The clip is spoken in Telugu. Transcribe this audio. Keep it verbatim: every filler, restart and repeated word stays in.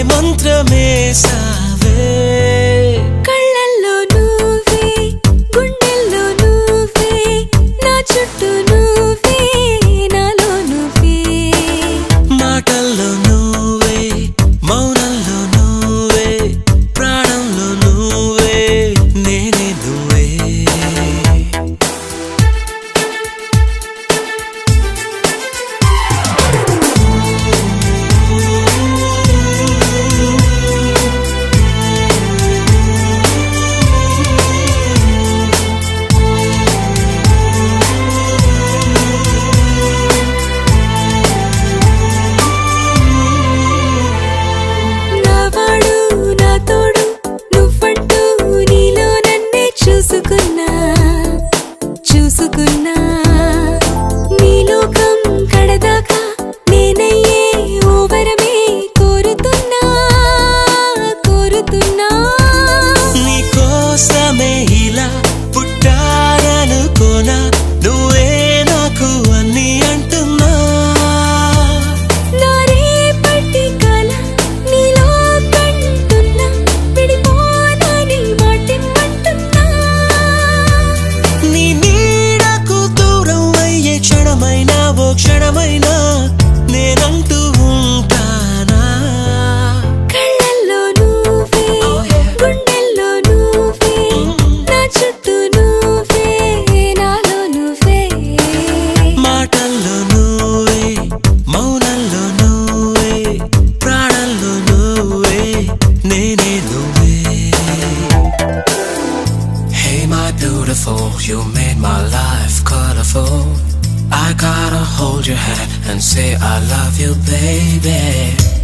మంత్రమేసావే కళ్ళల్లో నువ్వే గుండెల్లో నువ్వే నా చుట్టూ నువ్వే నాలో నువ్వే మాటల్లో నువ్వే మౌనంలో నువ్వే ప్రాణంలో నువ్వే నేనే నువ్వే చూసుకున్నా చూసుకున్నా నీ లోకం కడదాకా నేనయ్యే ఓవరమే కోరుతున్నా కోరుతున్నా నీ కోసమే ఇలా పుట్టాననుకోనా నువ్వే నాకు అన్ని అంటున్నా నా రేపటి కల నీలో కంటున్నా విడిపోనని మాటిమ్మంటున్నా నీ నీడకు దూరం అయ్యే క్షణమైనా ఓ క్షణమైనా నేనంటూ ఉంటానా కళ్ళల్లో నువ్వే గుండెల్లో నువ్వే నా చుట్టూ నువ్వే నాలో నువ్వే మాటల్లో నువ్వే మౌనంలో నువ్వే ప్రాణంలో నువ్వే నేనే నువ్వే Hey my beautiful, you made my life colorful. I gotta hold your hand and say I love you, baby.